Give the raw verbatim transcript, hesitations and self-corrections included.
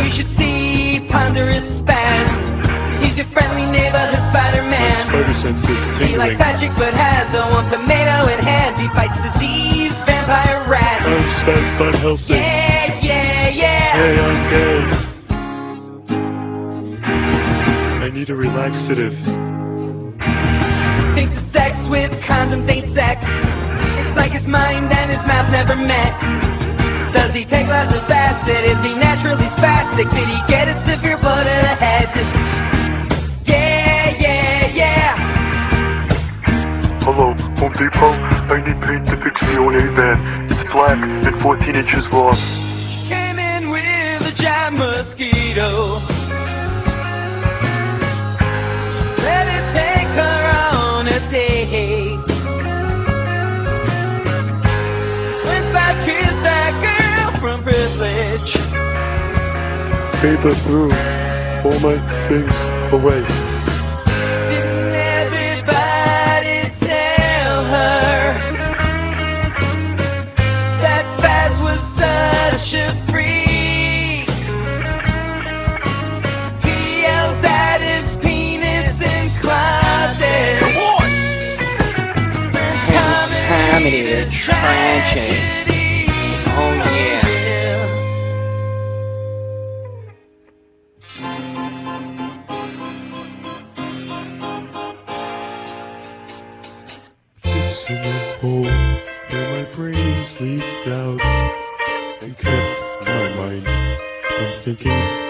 you should see ponderous spaz. He's your friendly neighborhood Spider-Man. Spider sense is tingling. He likes magic but has a one tomato in hand. He fights disease, vampire rats. I'm Spaz Van Helsing. Yeah, yeah, yeah. Hey, I'm gay. I need a relaxative. Thinks that sex with condoms ain't sex. It's like his mind and his mouth never met. Does he take lots of acid? Is he naturally spastic? Did he get a severe blow to the head? Yeah, yeah, yeah. Hello, Home Depot. I need paint to fix the old A-van. It's black and fourteen inches long. She came in with a giant mosquito. Let it take her on a date. When Spaz kissed that girl from privilege. Paper threw all my things away. Didn't everybody tell her that Spaz was such a freak? He yells at his penis in closets. Turns comedy to tragedy. Oh yeah. It's in a hole where my brain sleeps out and kept my mind from thinking